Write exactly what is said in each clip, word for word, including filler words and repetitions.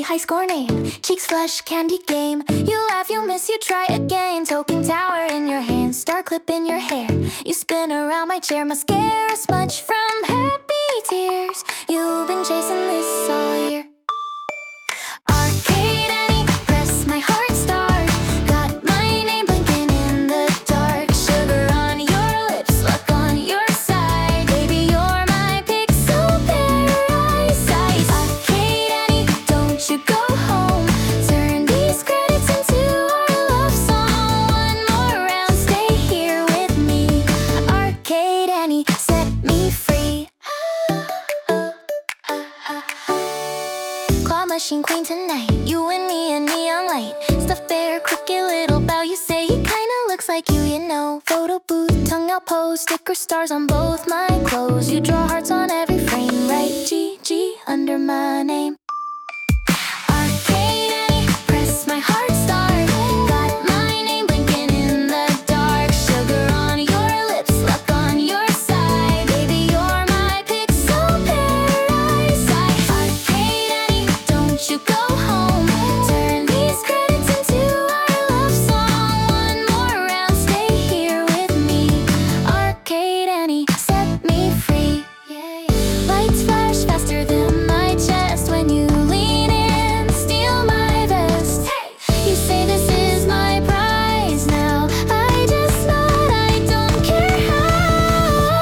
high score name. Cheeks flush, candy game. You laugh, you miss, you try again. Token tower in your hand, star clip in your hair. You spin around my chair, mascara smudge from happy tears. You've been chasing this all year. Arcade Annie, press my heart start. Got my name blinking in the dark. Sugar on your lips, luck on your side. Baby, you're my pixel paradise. Arcade Annie, don't you go home. Turn these credits into our love song. One more round, stay here with me. Arcade Annie, set me free. Claw machine queen tonight. You and me and neon light. Stuffed bear, crooked little bow. You say he kinda looks like you, you know. Photo booth, tongue out pose. Sticker stars on both my clothes. You draw hearts on every frame. Write G G under my name. Arcade Annie, press my heart start. Got my name blinking in the dark. Sugar on your lips, luck on your side. Baby, you're my pixel paradise. Arcade Annie, don't you go home. Turn these credits into our love song. One more round, stay here with me. Arcade Annie, set me free. Lights flash faster than my chest when you lean in, steal my vest. You say this is my prize now. I just nod, I don't care how.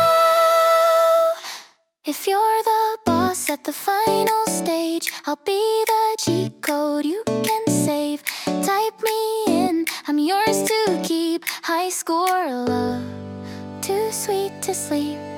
If you're the boss at the final stage, I'll be the cheat code you can save. Type me in, I'm yours to keep. High score love, too sweet to sleep.